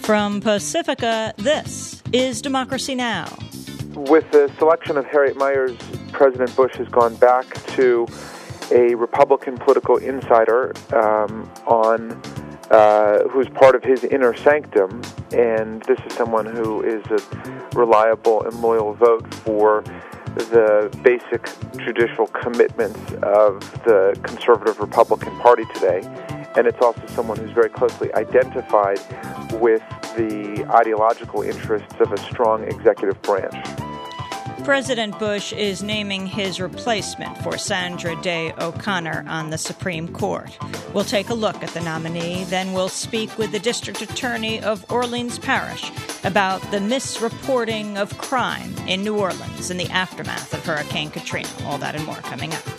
From Pacifica, this is Democracy Now! With the selection of Harriet Miers, President Bush has gone back to a Republican political insider who's part of his inner sanctum, and this is someone who is a reliable and loyal vote for the basic judicial commitments of the conservative Republican Party today. And it's also someone who's very closely identified with the ideological interests of a strong executive branch. President Bush is naming his replacement for Sandra Day O'Connor on the Supreme Court. We'll take a look at the nominee, then we'll speak with the District Attorney of Orleans Parish about the misreporting of crime in New Orleans in the aftermath of Hurricane Katrina. All that and more coming up.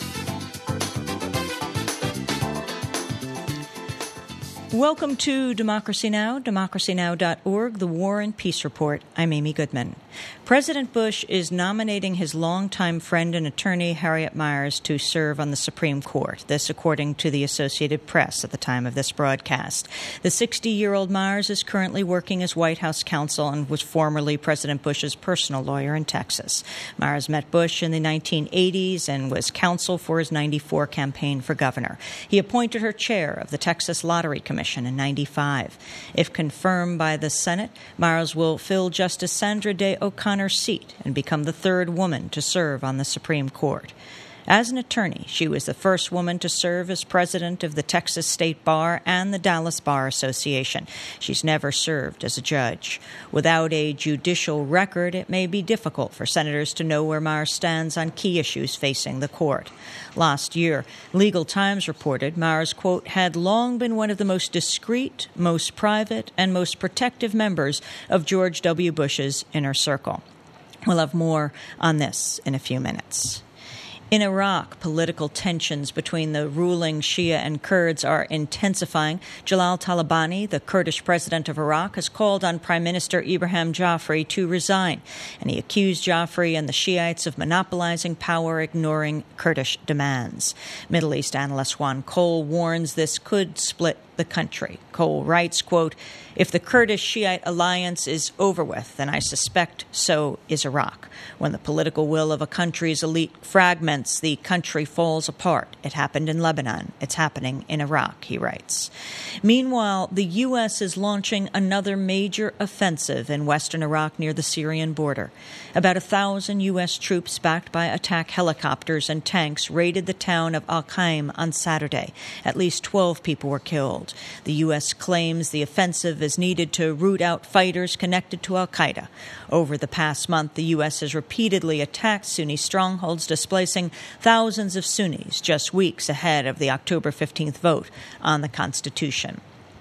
Welcome to Democracy Now!, democracynow.org, the War and Peace Report. I'm Amy Goodman. President Bush is nominating his longtime friend and attorney, Harriet Miers, to serve on the Supreme Court. This according to the Associated Press at the time of this broadcast. The 60-year-old Miers is currently working as White House counsel and was formerly President Bush's personal lawyer in Texas. Miers met Bush in the 1980s and was counsel for his 94 campaign for governor. He appointed her chair of the Texas Lottery Commission in 95. If confirmed by the Senate, Miers will fill Justice Sandra Day O'Connor's seat and become the third woman to serve on the Supreme Court. As an attorney, she was the first woman to serve as president of the Texas State Bar and the Dallas Bar Association. She's never served as a judge. Without a judicial record, it may be difficult for senators to know where Miers stands on key issues facing the court. Last year, Legal Times reported Miers, quote, had long been one of the most discreet, most private, and most protective members of George W. Bush's inner circle. We'll have more on this in a few minutes. In Iraq, political tensions between the ruling Shia and Kurds are intensifying. Jalal Talabani, the Kurdish president of Iraq, has called on Prime Minister Ibrahim Jaafari to resign, and he accused Jaafari and the Shiites of monopolizing power, ignoring Kurdish demands. Middle East analyst Juan Cole warns this could split the country. Cole writes, quote, if the Kurdish-Shiite alliance is over with, then I suspect so is Iraq. When the political will of a country's elite fragments, the country falls apart. It happened in Lebanon. It's happening in Iraq, he writes. Meanwhile, the U.S. is launching another major offensive in western Iraq near the Syrian border. About 1,000 U.S. troops backed by attack helicopters and tanks raided the town of Al-Qaim on Saturday. At least 12 people were killed. The U.S. claims the offensive is needed to root out fighters connected to al-Qaeda. Over the past month, the U.S. has repeatedly attacked Sunni strongholds, displacing thousands of Sunnis just weeks ahead of the October 15th vote on the Constitution.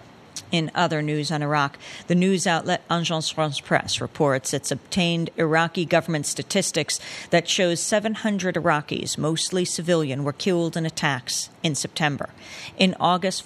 In other news on Iraq, the news outlet Agence France-Presse reports it's obtained Iraqi government statistics that shows 700 Iraqis, mostly civilian, were killed in attacks in September. In August,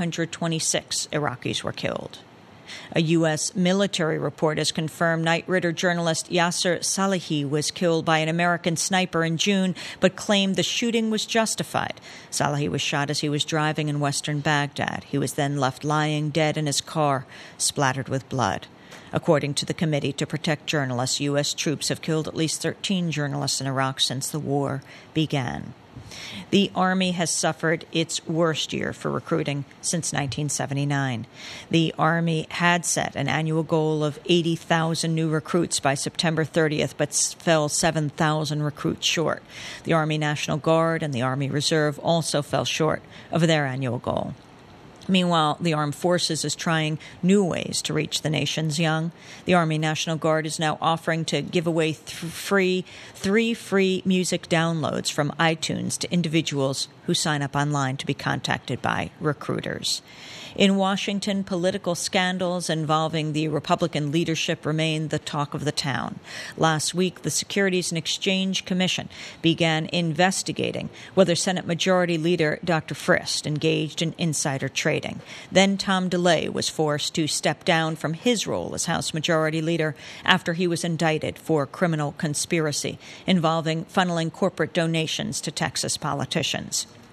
526 Iraqis were killed. A U.S. military report has confirmed Knight Ridder journalist Yasser Salehi was killed by an American sniper in June, but claimed the shooting was justified. Salehi was shot as he was driving in western Baghdad. He was then left lying dead in his car, splattered with blood. According to the Committee to Protect Journalists, U.S. troops have killed at least 13 journalists in Iraq since the war began. The Army has suffered its worst year for recruiting since 1979. The Army had set an annual goal of 80,000 new recruits by September 30th, but fell 7,000 recruits short. The Army National Guard and the Army Reserve also fell short of their annual goal. Meanwhile, the Armed Forces is trying new ways to reach the nation's young. The Army National Guard is now offering to give away three free music downloads from iTunes to individuals who sign up online to be contacted by recruiters. In Washington, political scandals involving the Republican leadership remain the talk of the town. Last week, the Securities and Exchange Commission began investigating whether Senate Majority Leader Dr. Frist engaged in insider trading. Then Tom DeLay was forced to step down from his role as House Majority Leader after he was indicted for criminal conspiracy involving funneling corporate donations to Texas politicians.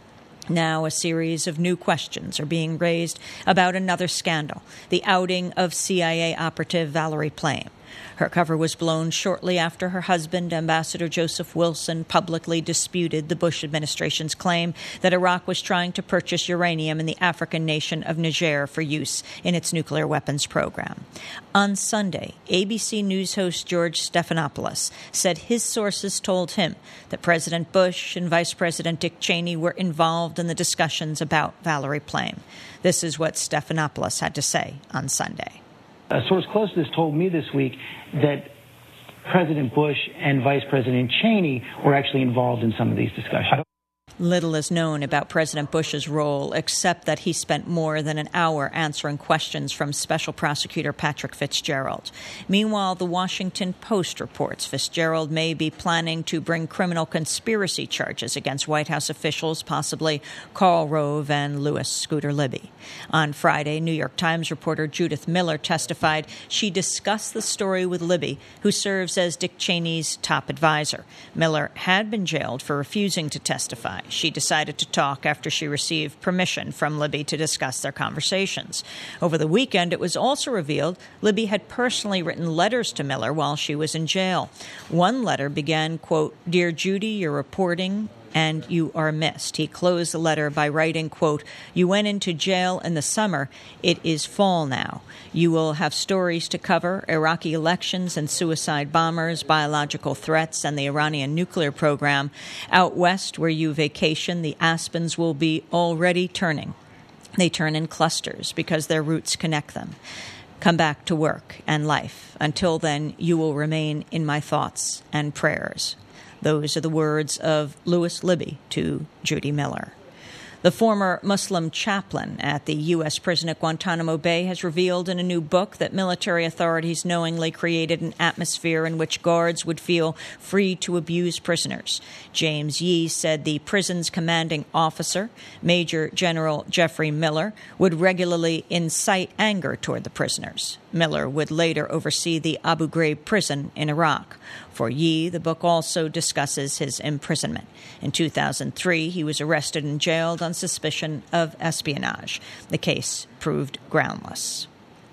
Now a series of new questions are being raised about another scandal, the outing of CIA operative Valerie Plame. Her cover was blown shortly after her husband, Ambassador Joseph Wilson, publicly disputed the Bush administration's claim that Iraq was trying to purchase uranium in the African nation of Niger for use in its nuclear weapons program. On Sunday, ABC News host George Stephanopoulos said his sources told him that President Bush and Vice President Dick Cheney were involved in the discussions about Valerie Plame. This is what Stephanopoulos had to say on Sunday. A source close to this told me this week that President Bush and Vice President Cheney were actually involved in some of these discussions. Little is known about President Bush's role, except that he spent more than an hour answering questions from Special Prosecutor Patrick Fitzgerald. Meanwhile, the Washington Post reports Fitzgerald may be planning to bring criminal conspiracy charges against White House officials, possibly Karl Rove and Louis Scooter Libby. On Friday, New York Times reporter Judith Miller testified she discussed the story with Libby, who serves as Dick Cheney's top advisor. Miller had been jailed for refusing to testify. She decided to talk after she received permission from Libby to discuss their conversations. Over the weekend, it was also revealed Libby had personally written letters to Miller while she was in jail. One letter began, quote, "Dear Judy, you're reporting and you are missed." He closed the letter by writing, quote, "You went into jail in the summer. It is fall now. You will have stories to cover, Iraqi elections and suicide bombers, biological threats, and the Iranian nuclear program. Out west, where you vacation, the aspens will be already turning. They turn in clusters because their roots connect them. Come back to work and life. Until then, you will remain in my thoughts and prayers." Those are the words of Louis Libby to Judy Miller. The former Muslim chaplain at the U.S. prison at Guantanamo Bay has revealed in a new book that military authorities knowingly created an atmosphere in which guards would feel free to abuse prisoners. James Yee said the prison's commanding officer, Major General Jeffrey Miller, would regularly incite anger toward the prisoners. Miller would later oversee the Abu Ghraib prison in Iraq. For Yee, the book also discusses his imprisonment. In 2003, he was arrested and jailed on suspicion of espionage. The case proved groundless.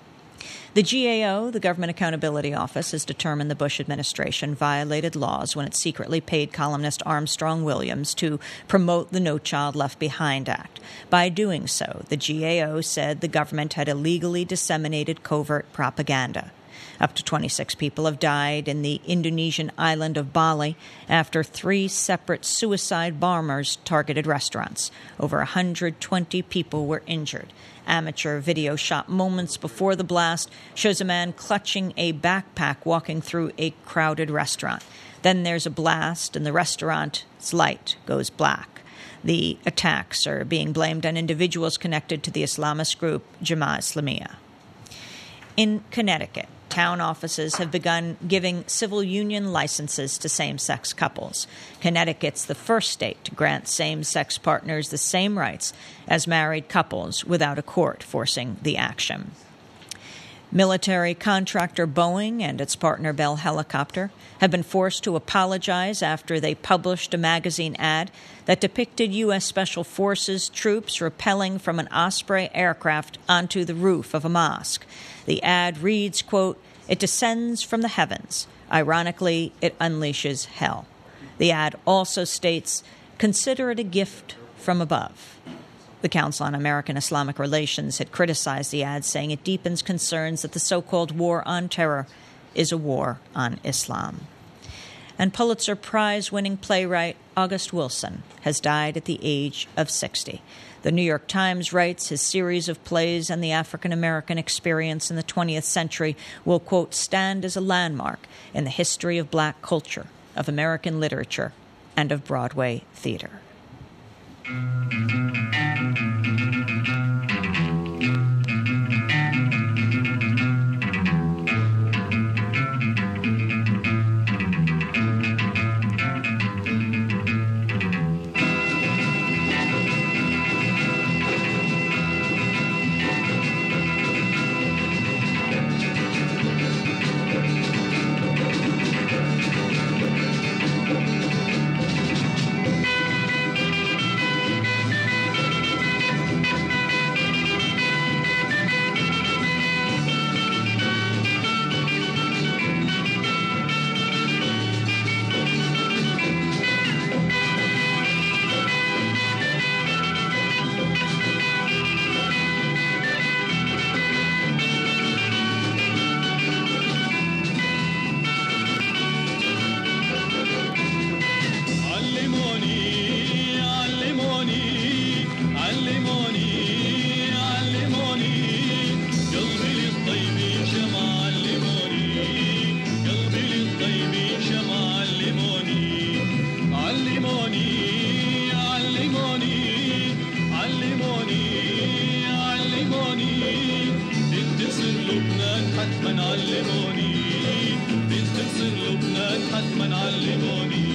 The GAO, the Government Accountability Office, has determined the Bush administration violated laws when it secretly paid columnist Armstrong Williams to promote the No Child Left Behind Act. By doing so, the GAO said the government had illegally disseminated covert propaganda. Up to 26 people have died in the Indonesian island of Bali after 3 separate suicide bombers targeted restaurants. Over 120 people were injured. Amateur video shot moments before the blast shows a man clutching a backpack walking through a crowded restaurant. Then there's a blast and the restaurant's light goes black. The attacks are being blamed on individuals connected to the Islamist group Jemaah Islamiyah. In Connecticut, town offices have begun giving civil union licenses to same-sex couples. Connecticut's the first state to grant same-sex partners the same rights as married couples without a court forcing the action. Military contractor Boeing and its partner Bell Helicopter have been forced to apologize after they published a magazine ad that depicted U.S. Special Forces troops rappelling from an Osprey aircraft onto the roof of a mosque. The ad reads, quote, "It descends from the heavens. Ironically, it unleashes hell." The ad also states, "Consider it a gift from above." The Council on American Islamic Relations had criticized the ad, saying it deepens concerns that the so-called war on terror is a war on Islam. And Pulitzer Prize-winning playwright August Wilson has died at the age of 60. The New York Times writes his series of plays on the African-American experience in the 20th century will, quote, "stand as a landmark in the history of black culture, of American literature, and of Broadway theater." علموني بنت مصر لبنان حتما علموني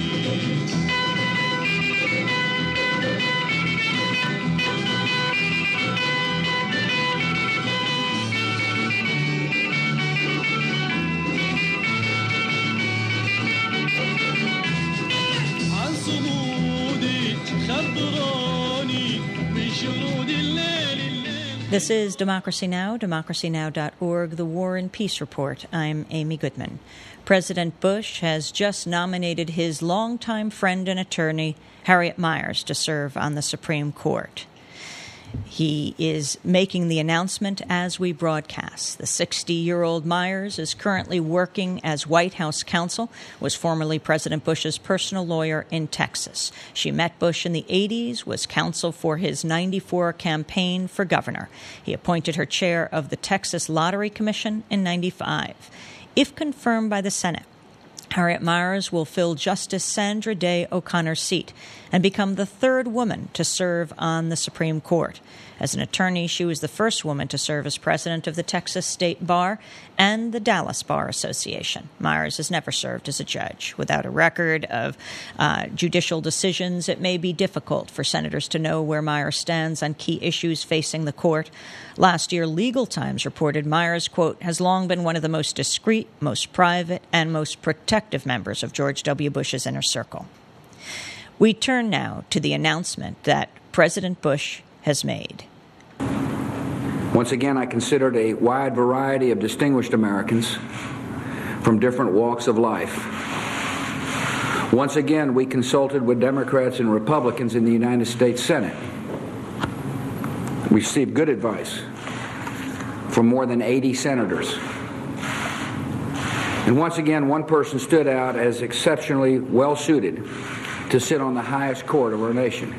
عن صمودي خبروني بشرود الليل This is Democracy Now!, democracynow.org, The War and Peace Report. I'm Amy Goodman. President Bush has just nominated his longtime friend and attorney, Harriet Miers, to serve on the Supreme Court. He is making the announcement as we broadcast. The 60-year-old Miers is currently working as White House counsel, was formerly President Bush's personal lawyer in Texas. She met Bush in the 80s, was counsel for his 94 campaign for governor. He appointed her chair of the Texas Lottery Commission in 95. If confirmed by the Senate, Harriet Miers will fill Justice Sandra Day O'Connor's seat and become the third woman to serve on the Supreme Court. As an attorney, she was the first woman to serve as president of the Texas State Bar and the Dallas Bar Association. Miers has never served as a judge. Without a record of judicial decisions, it may be difficult for senators to know where Miers stands on key issues facing the court. Last year, Legal Times reported Miers, quote, has long been one of the most discreet, most private, and most protective members of George W. Bush's inner circle. We turn now to the announcement that President Bush has made. Once again, I considered a wide variety of distinguished Americans from different walks of life. Once again, we consulted with Democrats and Republicans in the United States Senate. We received good advice from more than 80 senators. And once again, one person stood out as exceptionally well-suited to sit on the highest court of our nation.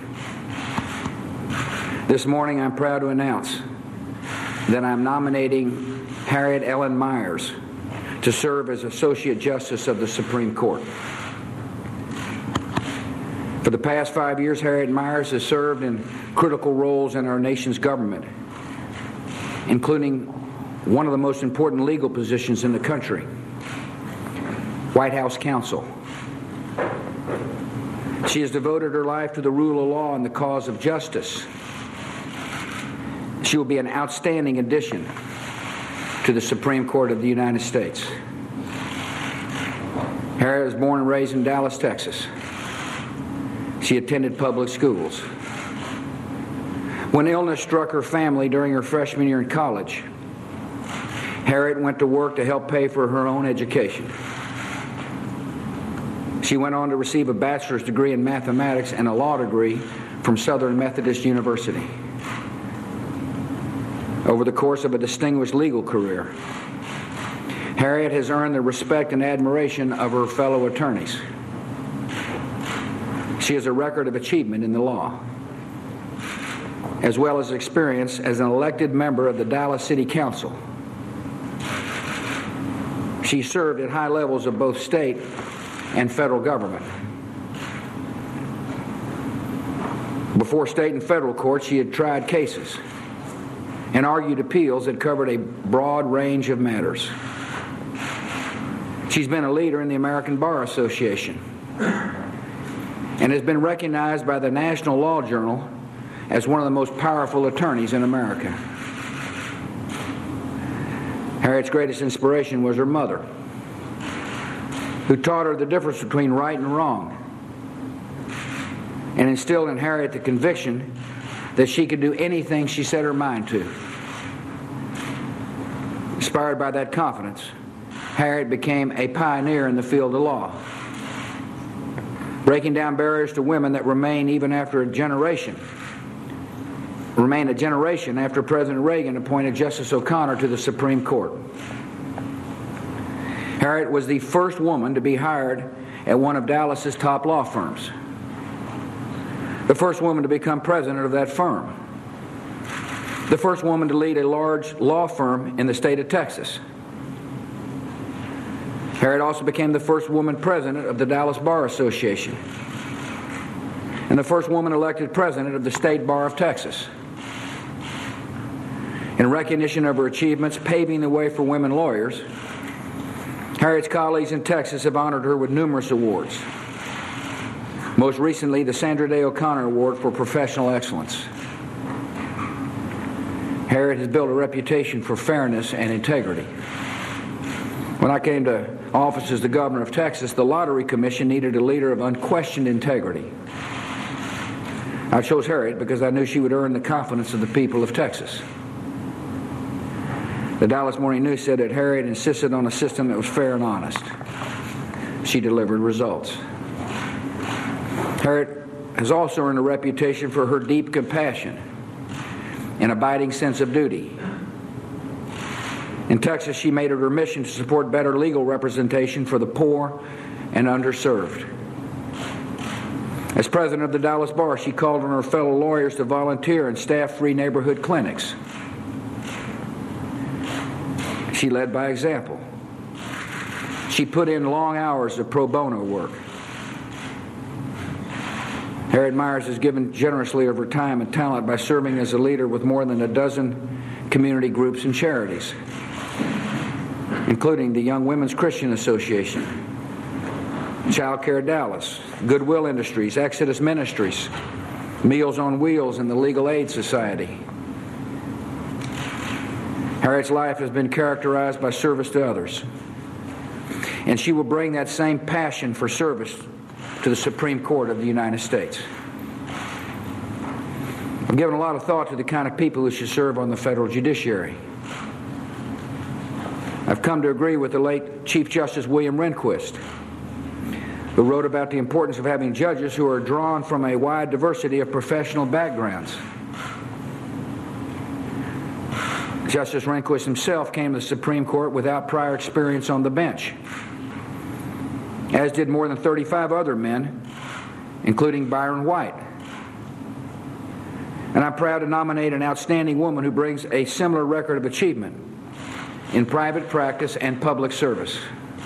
This morning, I'm proud to announce that I'm nominating Harriet Ellen Miers to serve as Associate Justice of the Supreme Court. For the past 5 years, Harriet Miers has served in critical roles in our nation's government, including one of the most important legal positions in the country, White House counsel. She has devoted her life to the rule of law and the cause of justice. She will be an outstanding addition to the Supreme Court of the United States. Harriet was born and raised in Dallas, Texas. She attended public schools. When illness struck her family during her freshman year in college, Harriet went to work to help pay for her own education. She went on to receive a bachelor's degree in mathematics and a law degree from Southern Methodist University. Over the course of a distinguished legal career, Harriet has earned the respect and admiration of her fellow attorneys. She has a record of achievement in the law, as well as experience as an elected member of the Dallas City Council. She served at high levels of both state and federal government. Before state and federal courts, she had tried cases and argued appeals that covered a broad range of matters. She's been a leader in the American Bar Association and has been recognized by the National Law Journal as one of the most powerful attorneys in America. Harriet's greatest inspiration was her mother, who taught her the difference between right and wrong and instilled in Harriet the conviction that she could do anything she set her mind to. Inspired by that confidence, Harriet became a pioneer in the field of law, breaking down barriers to women that remain even after a generation after President Reagan appointed Justice O'Connor to the Supreme Court. Harriet was the first woman to be hired at one of Dallas's top law firms, the first woman to become president of that firm, the first woman to lead a large law firm in the state of Texas. Harriet also became the first woman president of the Dallas Bar Association and the first woman elected president of the State Bar of Texas. In recognition of her achievements paving the way for women lawyers, Harriet's colleagues in Texas have honored her with numerous awards. Most recently, the Sandra Day O'Connor Award for Professional Excellence. Harriet has built a reputation for fairness and integrity. When I came to office as the governor of Texas, the Lottery Commission needed a leader of unquestioned integrity. I chose Harriet because I knew she would earn the confidence of the people of Texas. The Dallas Morning News said that Harriet insisted on a system that was fair and honest. She delivered results. Harriet has also earned a reputation for her deep compassion and abiding sense of duty. In Texas, she made it her mission to support better legal representation for the poor and underserved. As president of the Dallas Bar, she called on her fellow lawyers to volunteer in staff-free neighborhood clinics. She led by example. She put in long hours of pro bono work. Harriet Miers has given generously of her time and talent by serving as a leader with more than a dozen community groups and charities, including the Young Women's Christian Association, Child Care Dallas, Goodwill Industries, Exodus Ministries, Meals on Wheels, and the Legal Aid Society. Harriet's life has been characterized by service to others, and she will bring that same passion for service to the Supreme Court of the United States. I've given a lot of thought to the kind of people who should serve on the federal judiciary. I've come to agree with the late Chief Justice William Rehnquist, who wrote about the importance of having judges who are drawn from a wide diversity of professional backgrounds. Justice Rehnquist himself came to the Supreme Court without prior experience on the bench, as did more than 35 other men, including Byron White. And I'm proud to nominate an outstanding woman who brings a similar record of achievement in private practice and public service.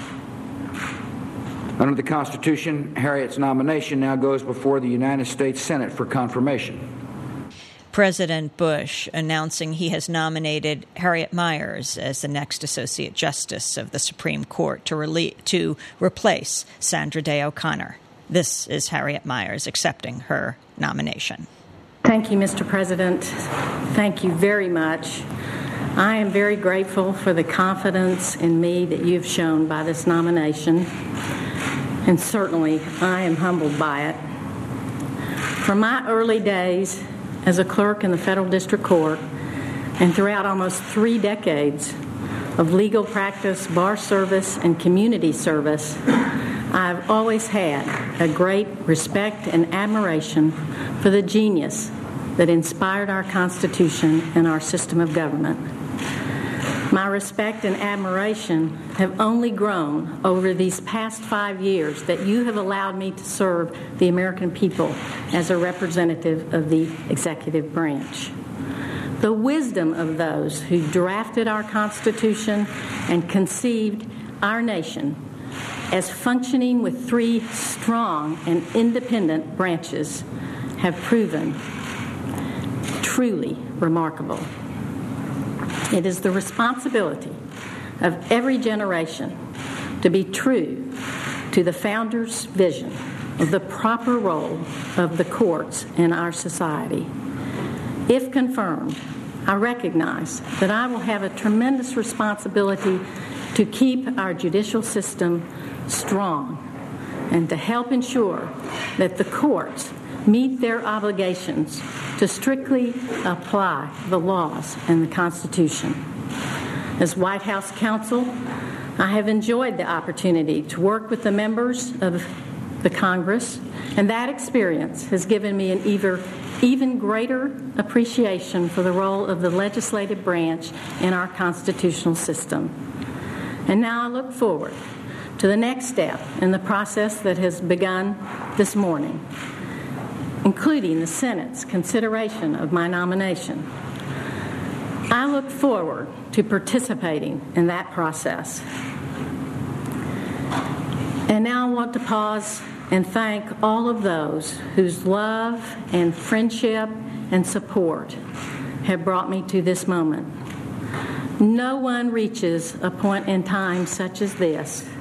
Under the Constitution, Harriet's nomination now goes before the United States Senate for confirmation. President Bush announcing he has nominated Harriet Miers as the next Associate Justice of the Supreme Court to replace Sandra Day O'Connor. This is Harriet Miers accepting her nomination. Thank you, Mr. President. Thank you very much. I am very grateful for the confidence in me that you've shown by this nomination, and certainly I am humbled by it. From my early days as a clerk in the Federal District Court, and throughout almost 3 decades of legal practice, bar service, and community service, I've always had a great respect and admiration for the genius that inspired our Constitution and our system of government. My respect and admiration have only grown over these past 5 years that you have allowed me to serve the American people as a representative of the executive branch. The wisdom of those who drafted our Constitution and conceived our nation as functioning with 3 strong and independent branches have proven truly remarkable. It is the responsibility of every generation to be true to the Founders' vision of the proper role of the courts in our society. If confirmed, I recognize that I will have a tremendous responsibility to keep our judicial system strong and to help ensure that the courts meet their obligations to strictly apply the laws and the Constitution. As White House counsel, I have enjoyed the opportunity to work with the members of the Congress, and that experience has given me an even greater appreciation for the role of the legislative branch in our constitutional system. And now I look forward to the next step in the process that has begun this morning, including the Senate's consideration of my nomination. I look forward to participating in that process. And now I want to pause and thank all of those whose love and friendship and support have brought me to this moment. No one reaches a point in time such as this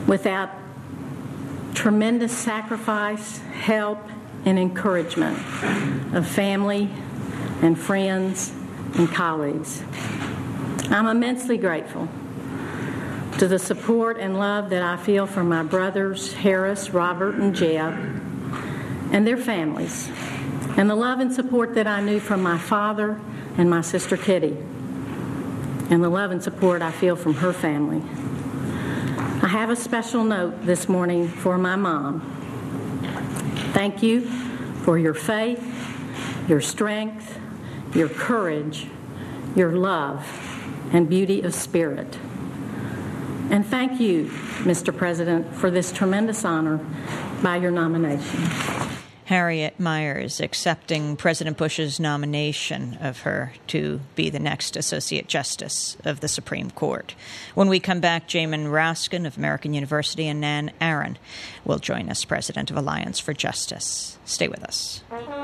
without tremendous sacrifice, help, and encouragement of family and friends and colleagues. I'm immensely grateful to the support and love that I feel from my brothers, Harris, Robert, and Jeb, and their families, and the love and support that I knew from my father and my sister Kitty, and the love and support I feel from her family. I have a special note this morning for my mom. Thank you for your faith, your strength, your courage, your love, and beauty of spirit. And thank you, Mr. President, for this tremendous honor by your nomination. Harriet Miers accepting President Bush's nomination of her to be the next Associate Justice of the Supreme Court. When we come back, Jamin Raskin of American University and Nan Aaron will join us, President of Alliance for Justice. Stay with us.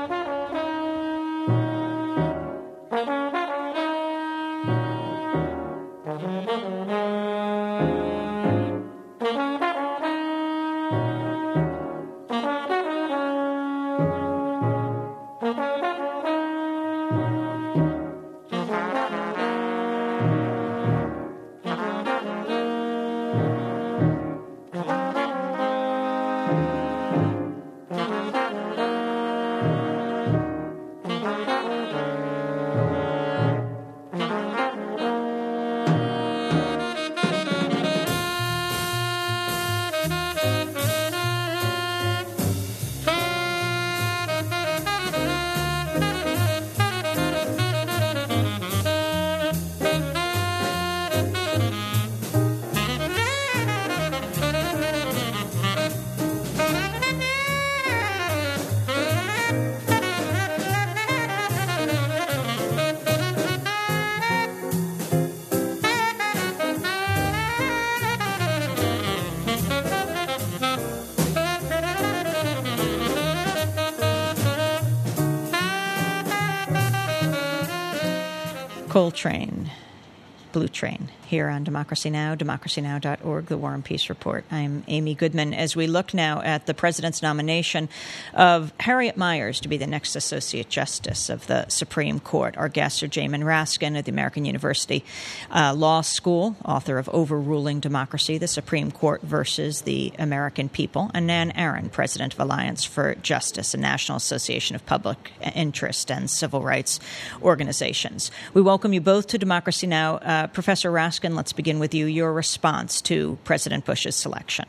Coltrane, Blue Train, here on Democracy Now!, democracynow.org, the War and Peace Report. I'm Amy Goodman. As we look now at the President's nomination of Harriet Miers to be the next Associate Justice of the Supreme Court, our guests are Jamin Raskin of the American University Law School, author of Overruling Democracy, the Supreme Court versus the American People, and Nan Aaron, President of Alliance for Justice, a National Association of Public Interest and Civil Rights Organizations. We welcome you both to Democracy Now! Professor Raskin, let's begin with you. Your response to President Bush's selection.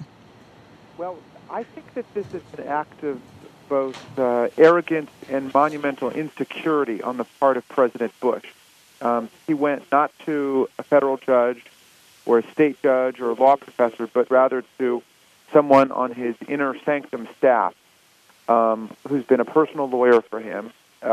Well, I think that this is an act of both arrogance and monumental insecurity on the part of President Bush. He went not to a federal judge or a state judge or a law professor, but rather to someone on his inner sanctum staff who's been a personal lawyer for him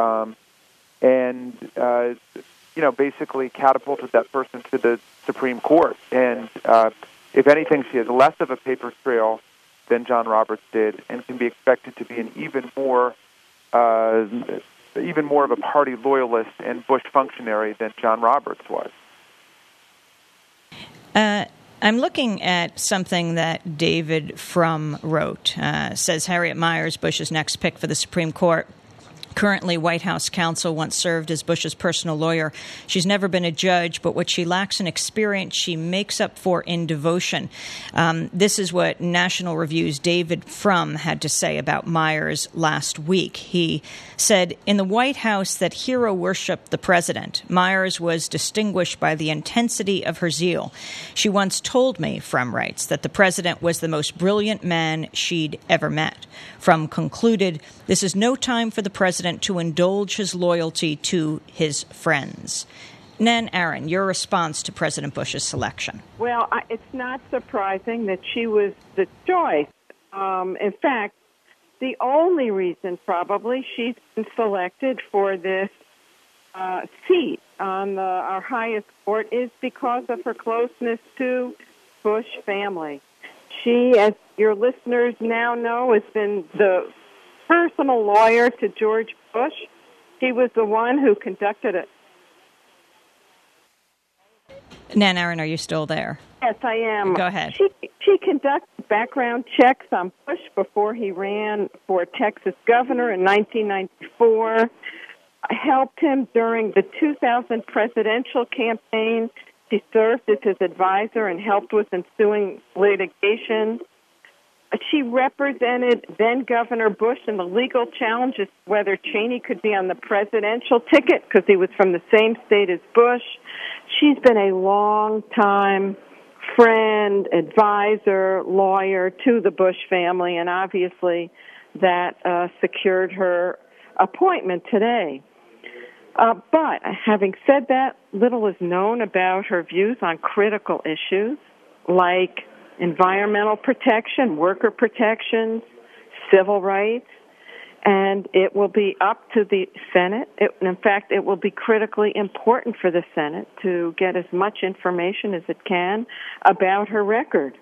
and basically catapulted that person to the Supreme Court. And if anything, she has less of a paper trail than John Roberts did, and can be expected to be an even more of a party loyalist and Bush functionary than John Roberts was. I'm looking at something that David Frum wrote. Says Harriet Miers, Bush's next pick for the Supreme Court. Currently, White House counsel, once served as Bush's personal lawyer. She's never been a judge, but what she lacks in experience, she makes up for in devotion. This is what National Review's David Frum had to say about Miers last week. He said, in the White House that hero worshipped the president, Miers was distinguished by the intensity of her zeal. She once told me, Frum writes, that the president was the most brilliant man she'd ever met. Frum concluded, this is no time for the president to indulge his loyalty to his friends. Nan Aaron, your response to President Bush's selection. Well, it's not surprising that she was the choice. In fact, the only reason probably she's been selected for this seat on our highest court is because of her closeness to Bush family. She, as your listeners now know, has been the personal lawyer to George Bush. He was the one who conducted it. Nan Aaron, are you still there? Yes, I am. Go ahead. She conducted background checks on Bush before he ran for Texas governor in 1994, helped him during the 2000 presidential campaign. She served as his advisor and helped with ensuing litigation. She represented then-Governor Bush in the legal challenges whether Cheney could be on the presidential ticket because he was from the same state as Bush. She's been a long-time friend, advisor, lawyer to the Bush family, and obviously that secured her appointment today. But having said that, little is known about her views on critical issues like environmental protection, worker protections, civil rights, and it will be up to the Senate. In fact, it will be critically important for the Senate to get as much information as it can about her record.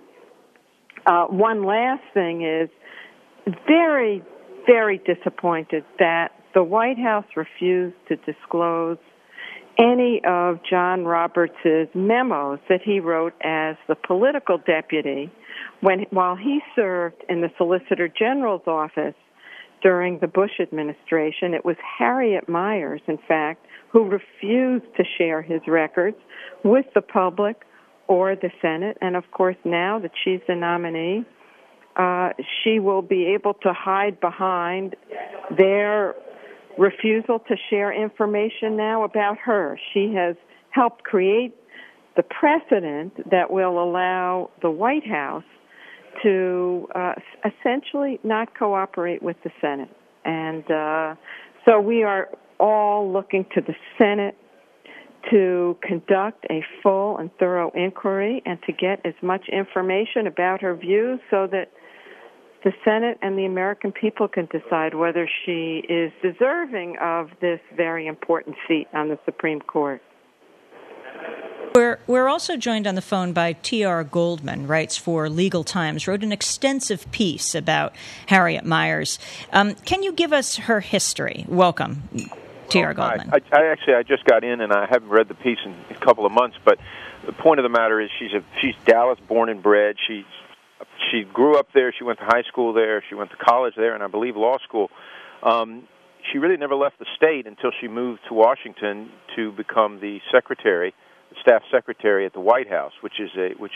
One last thing is very, very disappointed that the White House refused to disclose any of John Roberts' memos that he wrote as the political deputy while he served in the Solicitor General's office during the Bush administration. It was Harriet Miers, in fact, who refused to share his records with the public or the Senate. And, of course, now that she's the nominee, she will be able to hide behind their refusal to share information now about her. She has helped create the precedent that will allow the White House to essentially not cooperate with the Senate. And so we are all looking to the Senate to conduct a full and thorough inquiry and to get as much information about her views so that the Senate and the American people can decide whether she is deserving of this very important seat on the Supreme Court. We're also joined on the phone by T.R. Goldman, writes for Legal Times, wrote an extensive piece about Harriet Miers. Can you give us her history? Welcome, T.R. Goldman. I just got in, and I haven't read the piece in a couple of months, but the point of the matter is she's Dallas born and bred. She grew up there. She went to high school there. She went to college there, and I believe law school. She really never left the state until she moved to Washington to become the staff secretary at the White House, which is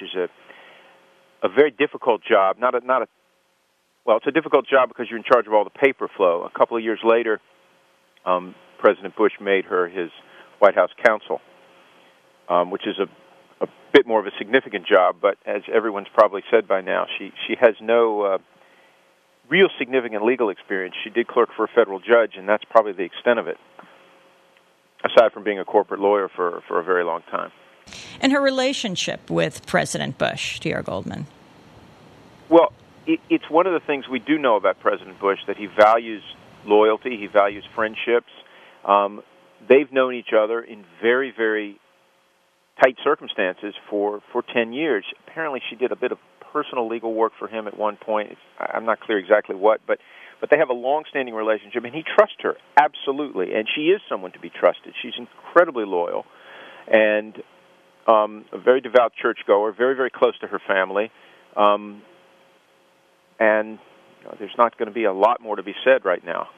a very difficult job. It's a difficult job because you're in charge of all the paper flow. A couple of years later, President Bush made her his White House counsel, which is a bit more of a significant job, but as everyone's probably said by now, she has no real significant legal experience. She did clerk for a federal judge, and that's probably the extent of it, aside from being a corporate lawyer for a very long time. And her relationship with President Bush, T.R. Goldman? Well, it's one of the things we do know about President Bush, that he values loyalty, he values friendships. They've known each other in very, very tight circumstances for 10 years. Apparently she did a bit of personal legal work for him at one point. I'm not clear exactly what, but they have a long-standing relationship, and he trusts her, absolutely. And she is someone to be trusted. She's incredibly loyal and a very devout churchgoer, very, very close to her family. And there's not going to be a lot more to be said right now.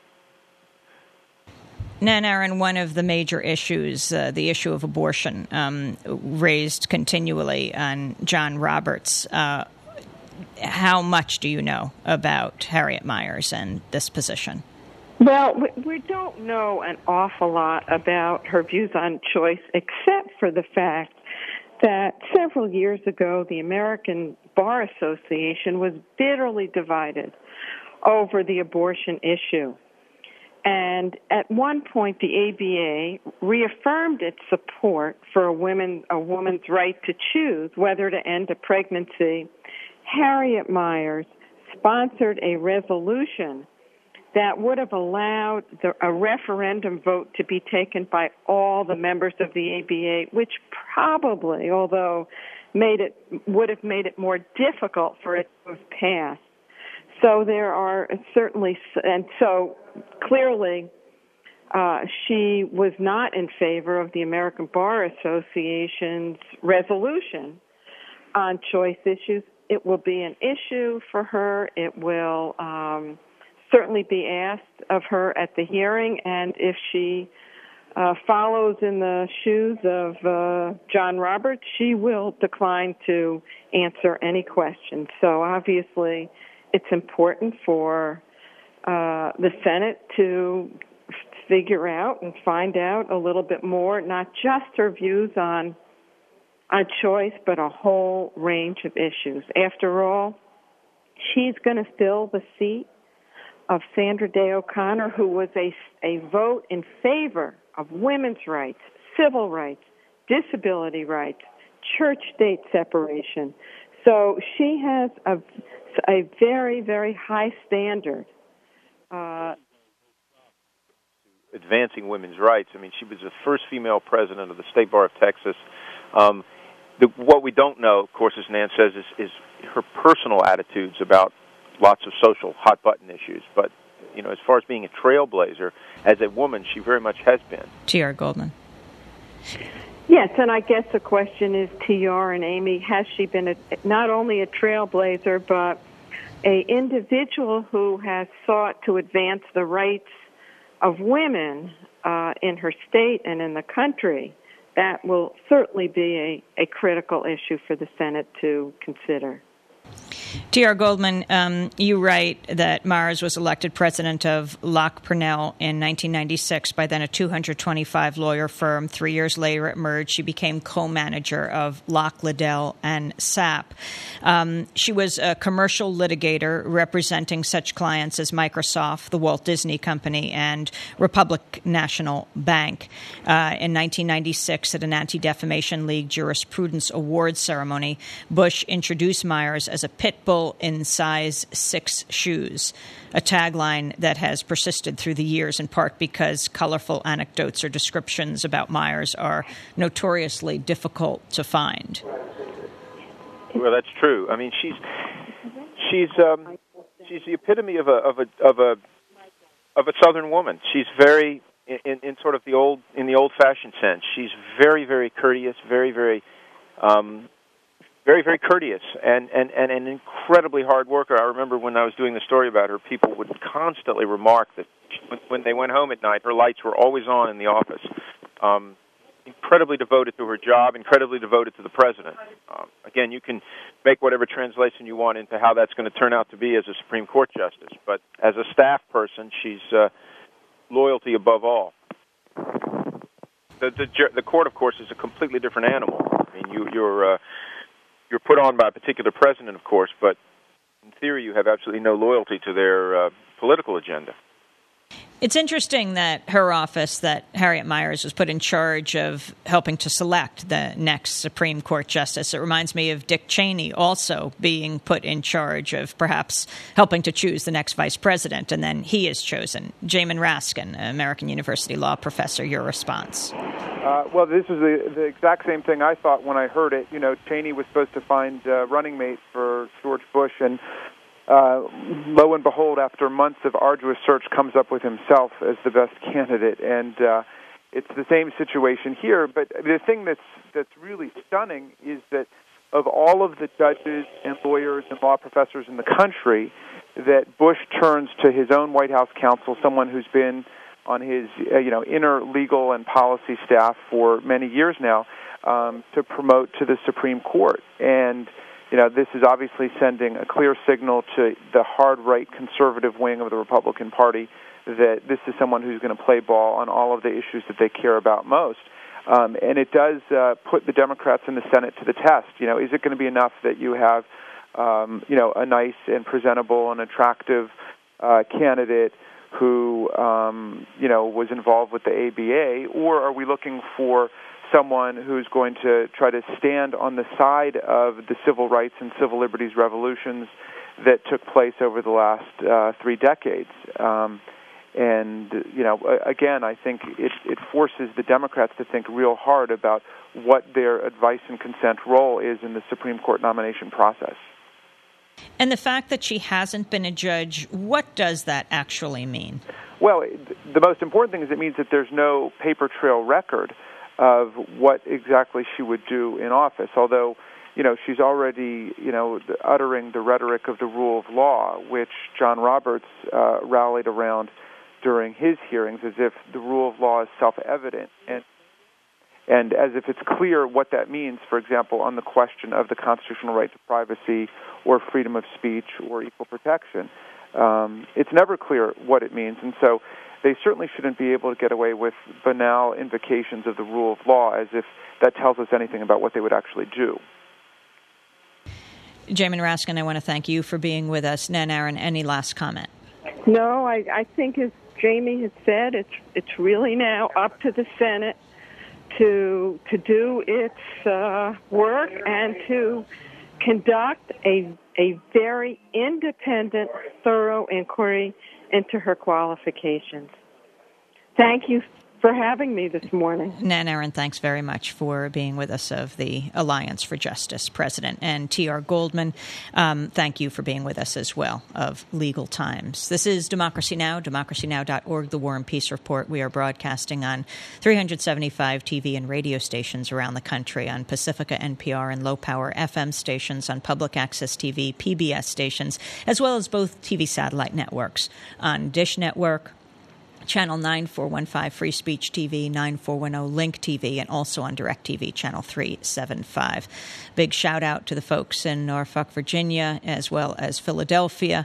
Nan Aaron, one of the major issues, the issue of abortion, raised continually on John Roberts. How much do you know about Harriet Miers and this position? Well, we don't know an awful lot about her views on choice, except for the fact that several years ago, the American Bar Association was bitterly divided over the abortion issue. And at one point, the ABA reaffirmed its support for a woman's right to choose whether to end a pregnancy. Harriet Miers sponsored a resolution that would have allowed a referendum vote to be taken by all the members of the ABA, which probably, although would have made it more difficult for it to have passed. So there are certainly, and so clearly she was not in favor of the American Bar Association's resolution. on choice issues. It will be an issue for her. It will certainly be asked of her at the hearing, and if she follows in the shoes of John Roberts, she will decline to answer any questions. So obviously it's important for the Senate to figure out and find out a little bit more, not just her views on choice, but a whole range of issues. After all, she's going to fill the seat of Sandra Day O'Connor, who was a vote in favor of women's rights, civil rights, disability rights, church-state separation. So she has a very, very high standard. Advancing women's rights. I mean, she was the first female president of the State Bar of Texas. What we don't know, of course, as Nan says, is her personal attitudes about lots of social hot-button issues. But, you know, as far as being a trailblazer, as a woman, she very much has been. T.R. Goldman. Yes, and I guess the question is, T.R. and Amy, has she been not only a trailblazer, but an individual who has sought to advance the rights of women in her state and in the country? That will certainly be a critical issue for the Senate to consider. T.R. Goldman, you write that Myers was elected president of Locke Purnell in 1996 by then a 225-lawyer firm. 3 years later, it merged. She became co-manager of Locke, Liddell, and Sapp. She was a commercial litigator representing such clients as Microsoft, the Walt Disney Company, and Republic National Bank. In 1996, at an Anti-Defamation League Jurisprudence Awards ceremony, Bush introduced Myers as a pit bull in size 6 shoes, a tagline that has persisted through the years, in part because colorful anecdotes or descriptions about Myers are notoriously difficult to find. Well, that's true. I mean, she's the epitome of a Southern woman. She's very in sort of the old-fashioned sense. She's very, very courteous, very, very courteous, and an incredibly hard worker. I remember when I was doing the story about her, people would constantly remark that when they went home at night, her lights were always on in the office. Incredibly devoted to her job, incredibly devoted to the president. Again, you can make whatever translation you want into how that's going to turn out to be as a Supreme Court justice, but as a staff person, she's loyalty above all. The court, of course, is a completely different animal. I mean, you're put on by a particular president, of course, but in theory you have absolutely no loyalty to their political agenda. It's interesting that her office, that Harriet Myers, was put in charge of helping to select the next Supreme Court justice. It reminds me of Dick Cheney also being put in charge of perhaps helping to choose the next vice president, and then he is chosen. Jamin Raskin, American University law professor, your response? Well, this is the exact same thing I thought when I heard it. You know, Cheney was supposed to find a running mate for George Bush, and lo and behold, after months of arduous search, comes up with himself as the best candidate. And it's the same situation here. But the thing that's really stunning is that of all of the judges and lawyers and law professors in the country, that Bush turns to his own White House counsel, someone who's been on his inner legal and policy staff for many years now, to promote to the Supreme Court. And this is obviously sending a clear signal to the hard-right conservative wing of the Republican Party that this is someone who's going to play ball on all of the issues that they care about most. And it does put the Democrats in the Senate to the test. Is it going to be enough that you have, a nice and presentable and attractive candidate who, was involved with the ABA, or are we looking for someone who's going to try to stand on the side of the civil rights and civil liberties revolutions that took place over the last 3 decades? Again, I think it forces the Democrats to think real hard about what their advice and consent role is in the Supreme Court nomination process. And the fact that she hasn't been a judge, what does that actually mean? Well, the most important thing is it means that there's no paper trail record of what exactly she would do in office, although she's already, uttering the rhetoric of the rule of law, which John Roberts rallied around during his hearings, as if the rule of law is self-evident, and as if it's clear what that means, for example, on the question of the constitutional right to privacy or freedom of speech or equal protection. It's never clear what it means, and so they certainly shouldn't be able to get away with banal invocations of the rule of law as if that tells us anything about what they would actually do. Jaymin Raskin, I want to thank you for being with us. Nan Aaron, any last comment? No, I think as Jamie has said, it's really now up to the Senate to do its work and to conduct a very independent, thorough inquiry into her qualifications. Thank you for having me this morning. Nan Aaron, thanks very much for being with us of the Alliance for Justice, President. And T.R. Goldman, thank you for being with us as well of Legal Times. This is Democracy Now!, democracynow.org, the War and Peace Report. We are broadcasting on 375 TV and radio stations around the country, on Pacifica, NPR, and low-power FM stations, on public access TV, PBS stations, as well as both TV satellite networks, on Dish Network, Channel 9415 Free Speech TV, 9410 Link TV, and also on DirecTV, Channel 375. Big shout out to the folks in Norfolk, Virginia, as well as Philadelphia,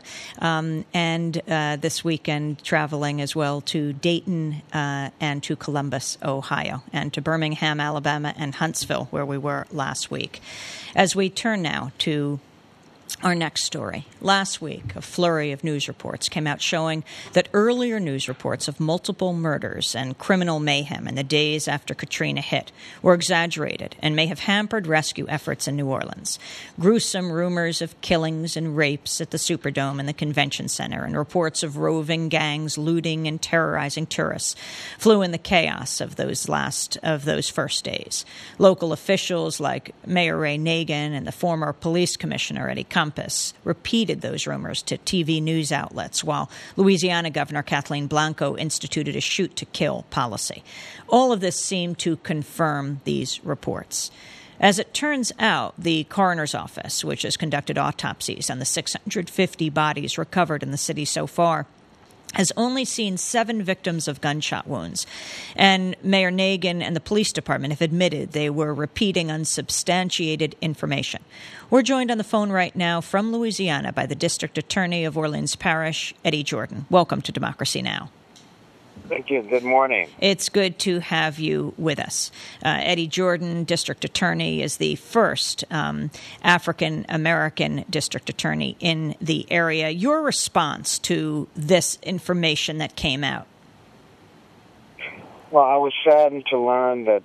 and this weekend traveling as well to Dayton and to Columbus, Ohio, and to Birmingham, Alabama, and Huntsville, where we were last week. As we turn now to our next story. Last week, a flurry of news reports came out showing that earlier news reports of multiple murders and criminal mayhem in the days after Katrina hit were exaggerated and may have hampered rescue efforts in New Orleans. Gruesome rumors of killings and rapes at the Superdome and the Convention Center, and reports of roving gangs looting and terrorizing tourists flew in the chaos of those first days. Local officials like Mayor Ray Nagin and the former police commissioner Eddie Compass repeated those rumors to TV news outlets, while Louisiana Governor Kathleen Blanco instituted a shoot-to-kill policy. All of this seemed to confirm these reports. As it turns out, the coroner's office, which has conducted autopsies on the 650 bodies recovered in the city so far, has only seen 7 victims of gunshot wounds. And Mayor Nagin and the police department have admitted they were repeating unsubstantiated information. We're joined on the phone right now from Louisiana by the District Attorney of Orleans Parish, Eddie Jordan. Welcome to Democracy Now! Thank you. Good morning. It's good to have you with us. Eddie Jordan, District Attorney, is the first African-American District Attorney in the area. Your response to this information that came out? Well, I was saddened to learn that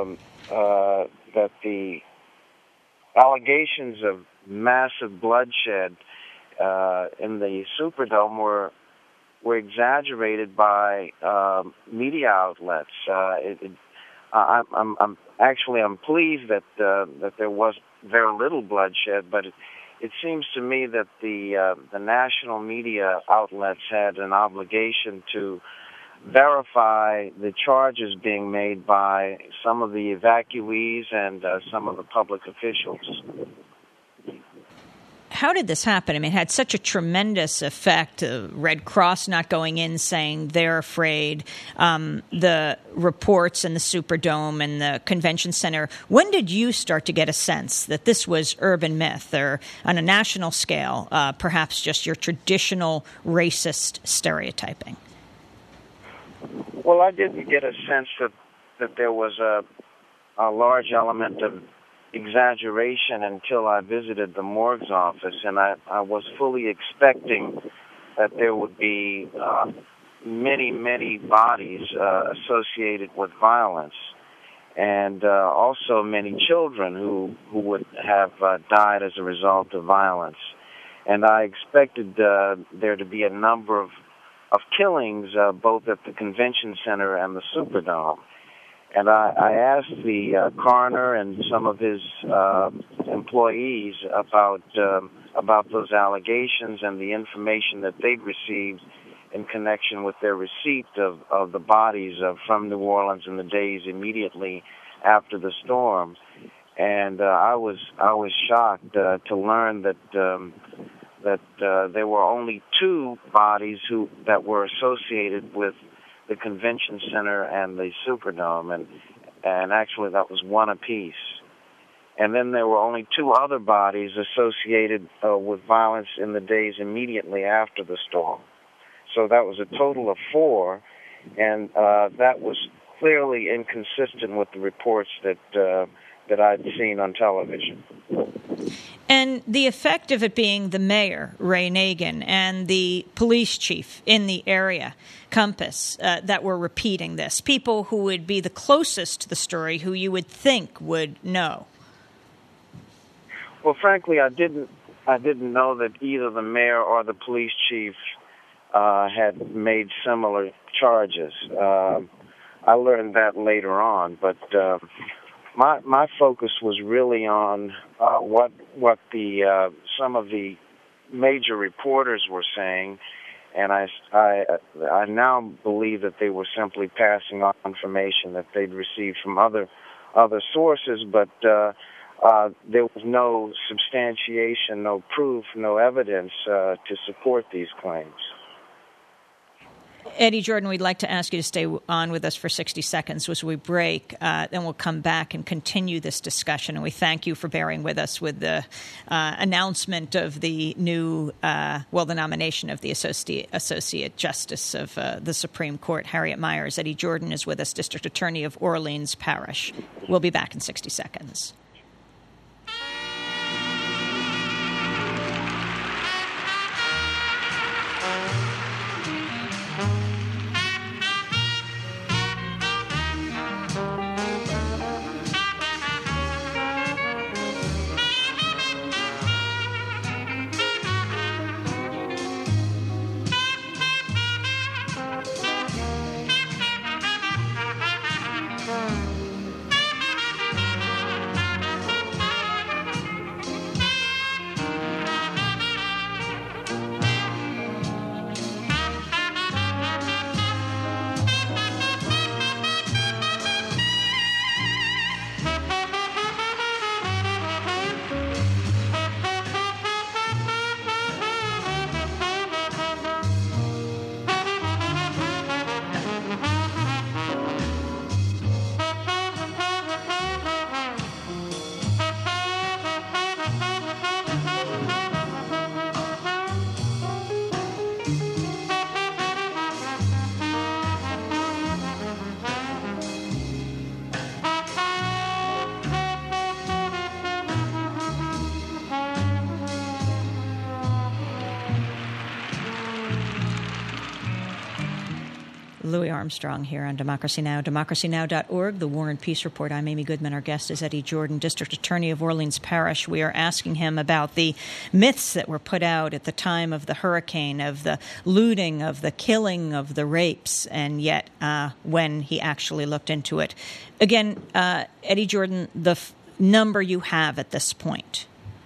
that the allegations of massive bloodshed in the Superdome were exaggerated by media outlets. I'm pleased that there was very little bloodshed, but it seems to me that the national media outlets had an obligation to verify the charges being made by some of the evacuees and some of the public officials. How did this happen? I mean, it had such a tremendous effect. Red Cross not going in, saying they're afraid. The reports in the Superdome and the Convention Center. When did you start to get a sense that this was urban myth, or on a national scale, perhaps just your traditional racist stereotyping? Well, I didn't get a sense that there was a large element of exaggeration until I visited the morgue's office, and I was fully expecting that there would be many bodies associated with violence, and also many children who would have died as a result of violence. And I expected there to be a number of killings both at the Convention Center and the Superdome. And I asked the coroner and some of his employees about those allegations and the information that they'd received in connection with their receipt of the bodies from New Orleans in the days immediately after the storm. and I was shocked to learn that there were only 2 bodies that were associated with the convention center and the Superdome, and actually that was 1 apiece. And then there were only 2 other bodies associated with violence in the days immediately after the storm. So that was a total of 4, and that was clearly inconsistent with the reports that I'd seen on television. And the effect of it being the mayor, Ray Nagin, and the police chief in the area, Compass, that were repeating this, people who would be the closest to the story, who you would think would know. Well, frankly, I didn't know that either the mayor or the police chief had made similar charges. I learned that later on, but my focus was really on what the some of the major reporters were saying, and I now believe that they were simply passing on information that they'd received from other sources, but there was no substantiation, no proof, no evidence to support these claims. Eddie Jordan, we'd like to ask you to stay on with us for 60 seconds as we break. Then we'll come back and continue this discussion. And we thank you for bearing with us with the announcement of the new, the nomination of the Associate Justice of the Supreme Court, Harriet Miers. Eddie Jordan is with us, District Attorney of Orleans Parish. We'll be back in 60 seconds. Louis Armstrong here on Democracy Now!, democracynow.org, the War and Peace Report. I'm Amy Goodman. Our guest is Eddie Jordan, District Attorney of Orleans Parish. We are asking him about the myths that were put out at the time of the hurricane, of the looting, of the killing, of the rapes, and yet when he actually looked into it. Again, Eddie Jordan, the number you have at this point.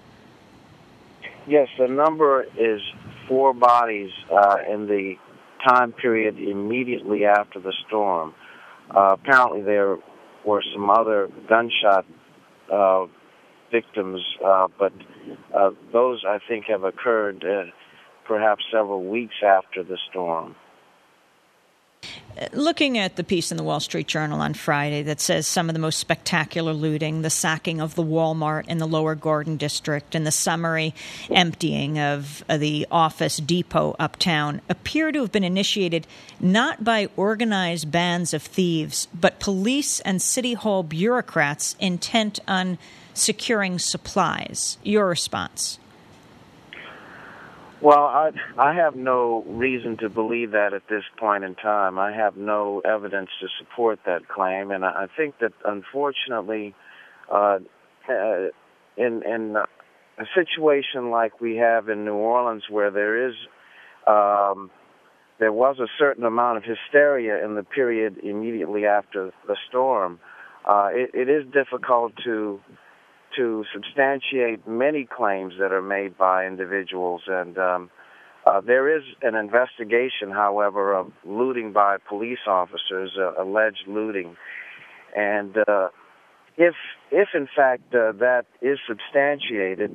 Yes, the number is 4 bodies in the time period immediately after the storm. Apparently there were some other gunshot victims, but those, I think, have occurred perhaps several weeks after the storm. Looking at the piece in the Wall Street Journal on Friday that says some of the most spectacular looting, the sacking of the Walmart in the Lower Garden District and the summary emptying of the Office Depot uptown, appear to have been initiated not by organized bands of thieves, but police and City Hall bureaucrats intent on securing supplies. Your response? Well, I have no reason to believe that at this point in time. I have no evidence to support that claim, and I think that, unfortunately, in a situation like we have in New Orleans, where there was a certain amount of hysteria in the period immediately after the storm, it is difficult to substantiate many claims that are made by individuals. And there is an investigation, however, of looting by police officers, alleged looting. And if in fact that is substantiated,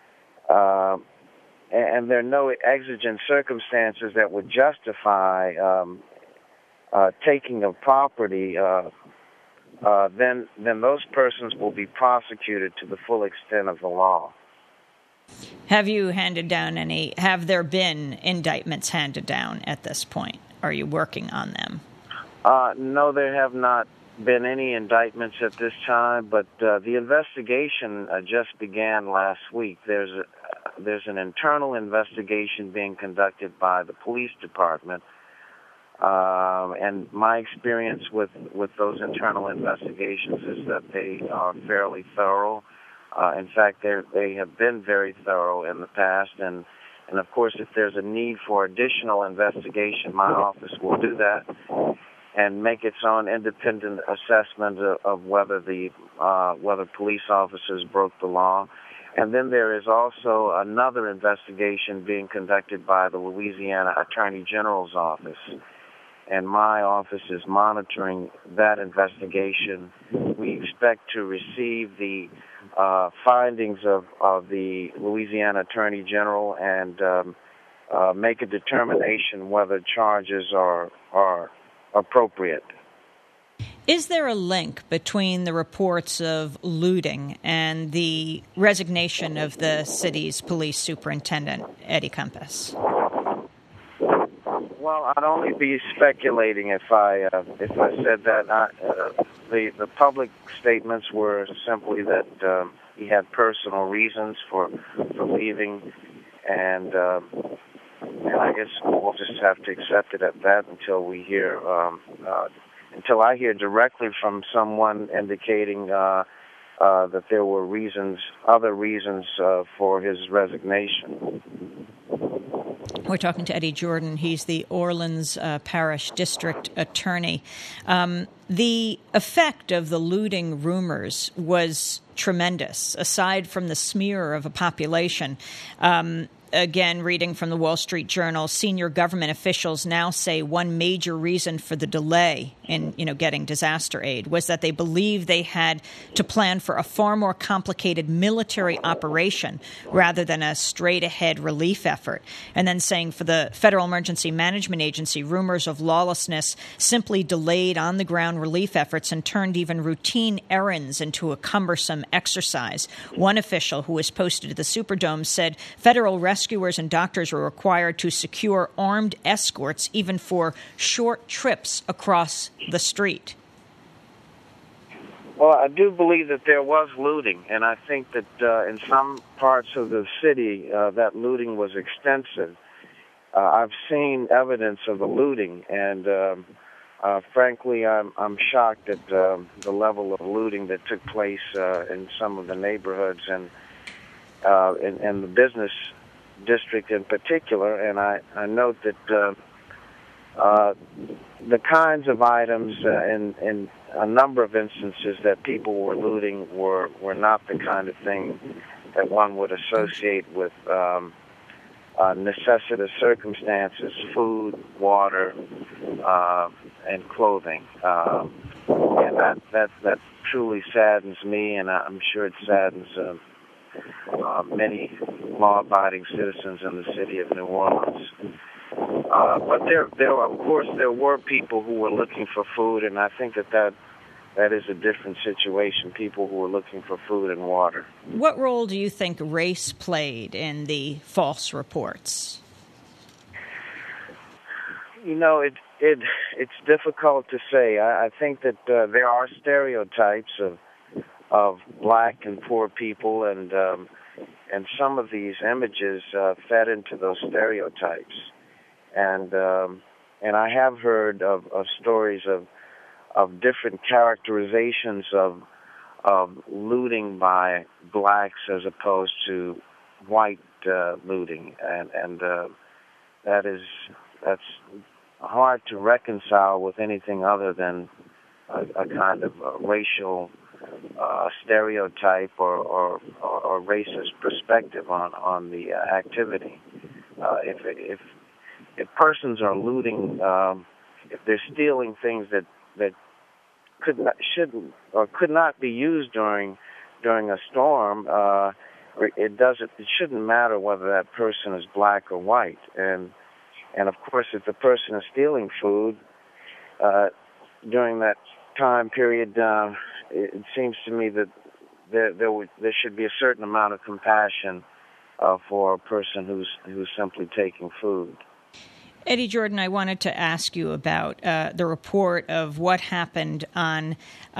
and there are no exigent circumstances that would justify taking of property, then those persons will be prosecuted to the full extent of the law. Have you handed down any? Have there been indictments handed down at this point? Are you working on them? No, there have not been any indictments at this time, but the investigation just began last week. There's an internal investigation being conducted by the police department, and my experience with those internal investigations is that they are fairly thorough. In fact, they have been very thorough in the past, and of course, if there's a need for additional investigation, my office will do that and make its own independent assessment of whether whether police officers broke the law. And then there is also another investigation being conducted by the Louisiana Attorney General's office, and my office is monitoring that investigation. We expect to receive the findings of the Louisiana Attorney General and make a determination whether charges are appropriate. Is there a link between the reports of looting and the resignation of the city's police superintendent, Eddie Compass? Well, I'd only be speculating if I said that. The public statements were simply that he had personal reasons for leaving, and I guess we'll just have to accept it at that until we hear, until I hear directly from someone indicating that there were other reasons for his resignation. We're talking to Eddie Jordan. He's the Orleans Parish District Attorney. The effect of the looting rumors was tremendous, aside from the smear of a population. Again, reading from the Wall Street Journal, senior government officials now say one major reason for the delay in, getting disaster aid was that they believe they had to plan for a far more complicated military operation rather than a straight-ahead relief effort. And then saying for the Federal Emergency Management Agency, rumors of lawlessness simply delayed on-the-ground relief efforts and turned even routine errands into a cumbersome exercise. One official who was posted to the Superdome said federal rescuers and doctors were required to secure armed escorts even for short trips across the street. Well, I do believe that there was looting, and I think that in some parts of the city that looting was extensive. I've seen evidence of the looting, and frankly, I'm shocked at the level of looting that took place in some of the neighborhoods and the business district in particular, and I note that the kinds of items in a number of instances that people were looting were not the kind of thing that one would associate with necessitous circumstances: food, water, and clothing. And that truly saddens me, and I'm sure it saddens many law-abiding citizens in the city of New Orleans. But there were people who were looking for food, and I think that is a different situation, people who were looking for food and water. What role do you think race played in the false reports? It's difficult to say. I think that there are stereotypes of black and poor people, and some of these images fed into those stereotypes. And I have heard of stories of different characterizations of looting by blacks as opposed to white looting, and that's hard to reconcile with anything other than a kind of racial stereotype or racist perspective on the activity. If persons are looting, if they're stealing things that could not be used during a storm. It shouldn't matter whether that person is black or white, and of course, if the person is stealing food during that time period, it seems to me that there should be a certain amount of compassion for a person who's simply taking food. Eddie Jordan, I wanted to ask you about the report of what happened on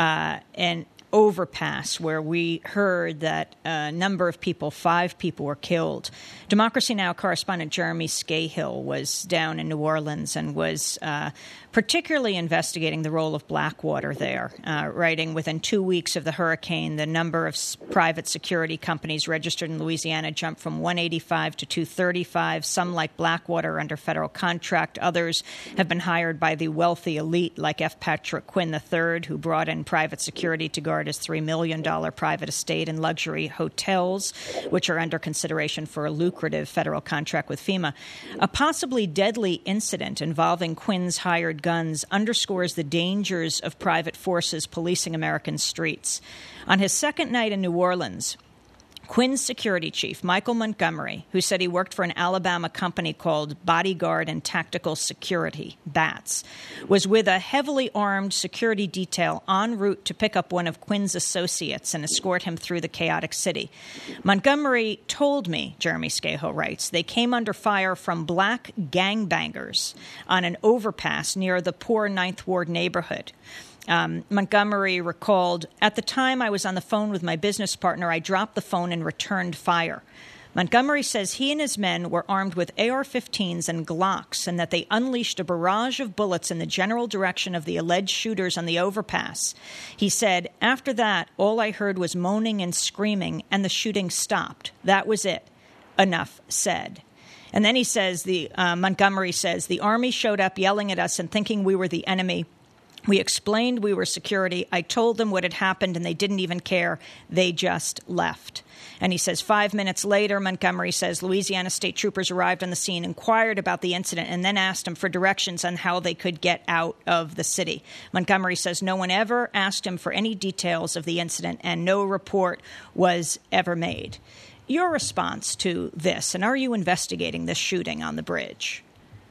an overpass where we heard that a number of people, 5 people, were killed. Democracy Now! Correspondent Jeremy Scahill was down in New Orleans and was particularly investigating the role of Blackwater there, writing within 2 weeks of the hurricane, the number of private security companies registered in Louisiana jumped from 185 to 235. Some, like Blackwater, are under federal contract. Others have been hired by the wealthy elite, like F. Patrick Quinn III, who brought in private security to guard his $3 million private estate and luxury hotels, which are under consideration for a lucrative federal contract with FEMA. A possibly deadly incident involving Quinn's hired guns underscores the dangers of private forces policing American streets. On his second night in New Orleans, Quinn's security chief, Michael Montgomery, who said he worked for an Alabama company called Bodyguard and Tactical Security, BATS, was with a heavily armed security detail en route to pick up one of Quinn's associates and escort him through the chaotic city. Montgomery told me, Jeremy Scahill writes, they came under fire from black gangbangers on an overpass near the poor Ninth Ward neighborhood. Montgomery recalled, at the time I was on the phone with my business partner, I dropped the phone and returned fire. Montgomery says he and his men were armed with AR-15s and Glocks and that they unleashed a barrage of bullets in the general direction of the alleged shooters on the overpass. He said, after that, all I heard was moaning and screaming and the shooting stopped. That was it. Enough said. And then he says, Montgomery says, the Army showed up yelling at us and thinking we were the enemy. We explained we were security. I told them what had happened, and they didn't even care. They just left. And he says 5 minutes later, Montgomery says, Louisiana state troopers arrived on the scene, inquired about the incident, and then asked him for directions on how they could get out of the city. Montgomery says no one ever asked him for any details of the incident, and no report was ever made. Your response to this, and are you investigating this shooting on the bridge?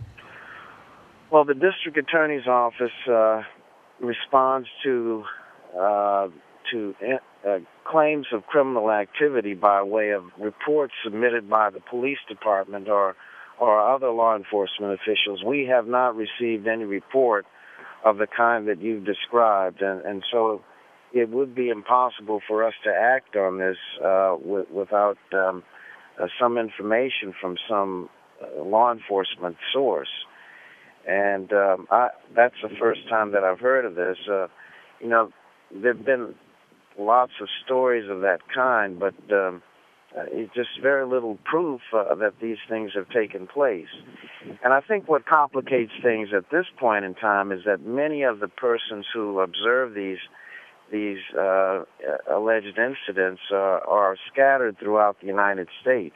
Well, the district attorney's office responds to claims of criminal activity by way of reports submitted by the police department or other law enforcement officials. We have not received any report of the kind that you've described, and so it would be impossible for us to act on this without some information from some law enforcement source. And that's the first time that I've heard of this. There have been lots of stories of that kind, but it's just very little proof that these things have taken place. And I think what complicates things at this point in time is that many of the persons who observe these alleged incidents are scattered throughout the United States.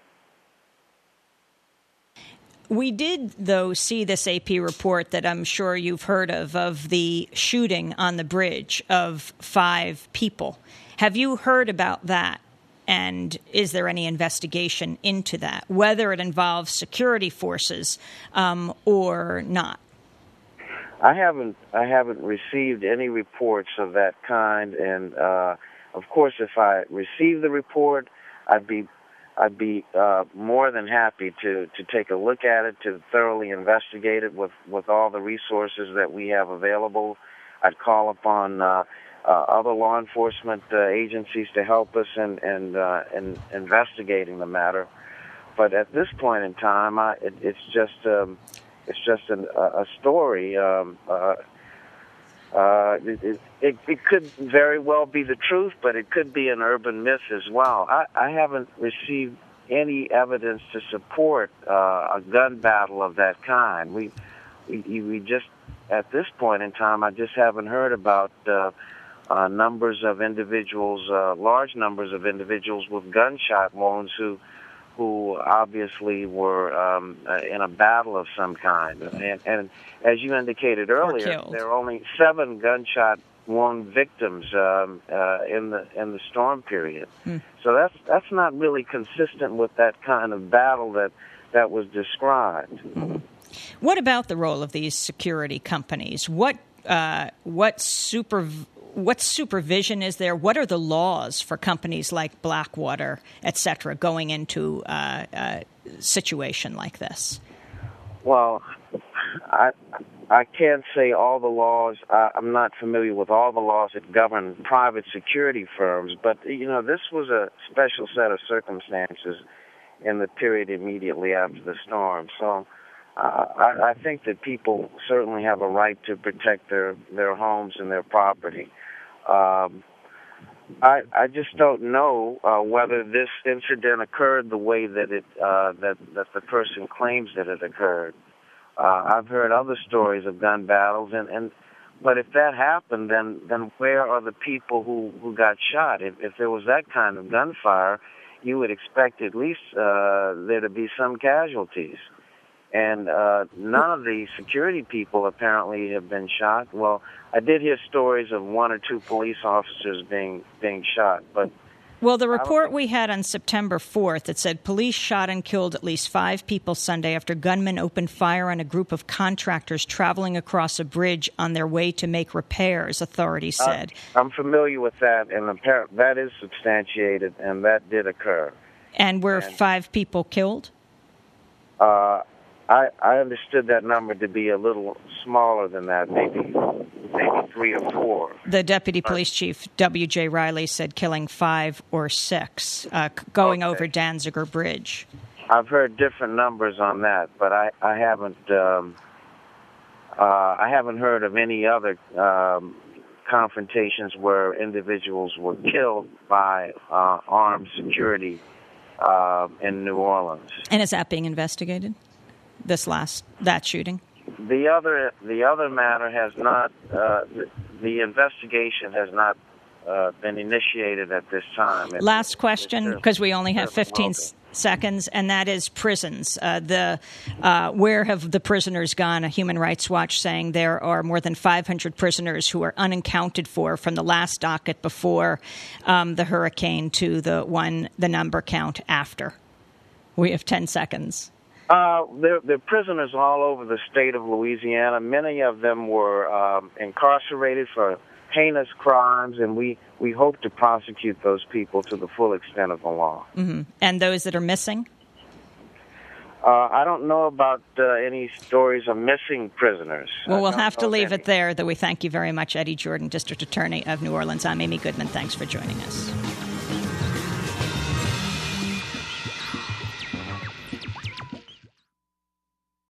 We did, though, see this AP report that I'm sure you've heard of the shooting on the bridge of 5 people. Have you heard about that? And is there any investigation into that, whether it involves security forces or not? I haven't received any reports of that kind, and of course, if I receive the report, I'd be more than happy to take a look at it, to thoroughly investigate it with all the resources that we have available. I'd call upon other law enforcement agencies to help us in investigating the matter. But at this point in time, it's just a story. It could very well be the truth, but it could be an urban myth as well. I haven't received any evidence to support a gun battle of that kind. We just, at this point in time, I just haven't heard about numbers of individuals, large numbers of individuals with gunshot wounds who obviously were in a battle of some kind. And as you indicated earlier, there are only 7 gunshot victims in the storm period. So that's not really consistent with that kind of battle that was described. What about the role of these security companies? What supervision is there? What are the laws for companies like Blackwater, et cetera, going into a situation like this? Well, I can't say all the laws. I'm not familiar with all the laws that govern private security firms, but this was a special set of circumstances in the period immediately after the storm. So I think that people certainly have a right to protect their homes and their property. I just don't know whether this incident occurred the way that that the person claims that it occurred. I've heard other stories of gun battles, but if that happened, then where are the people who got shot? If there was that kind of gunfire, you would expect at least there to be some casualties. And none of the security people apparently have been shot. Well, I did hear stories of one or two police officers being shot, but... Well, the report we had on September 4th, it said police shot and killed at least 5 people Sunday after gunmen opened fire on a group of contractors traveling across a bridge on their way to make repairs, authorities said. I'm familiar with that, and that is substantiated, and that did occur. And were 5 people killed? I understood that number to be a little smaller than that, maybe 3 or 4. The deputy police chief, W.J. Riley, said killing 5 or 6 going over Danziger Bridge. I've heard different numbers on that, but I haven't heard of any other confrontations where individuals were killed by armed security in New Orleans. And is that being investigated? That shooting? The other matter has not. The investigation has not been initiated at this time. Last question, because we only have 15 seconds, and that is prisons. Where have the prisoners gone? A Human Rights Watch saying there are more than 500 prisoners who are unaccounted for from the last docket before the hurricane to the number count after. We have 10 seconds. There are prisoners all over the state of Louisiana. Many of them were incarcerated for heinous crimes, and we hope to prosecute those people to the full extent of the law. Mm-hmm. And those that are missing? I don't know about any stories of missing prisoners. Well, we'll have to leave it there, though we thank you very much, Eddie Jordan, District Attorney of New Orleans. I'm Amy Goodman. Thanks for joining us.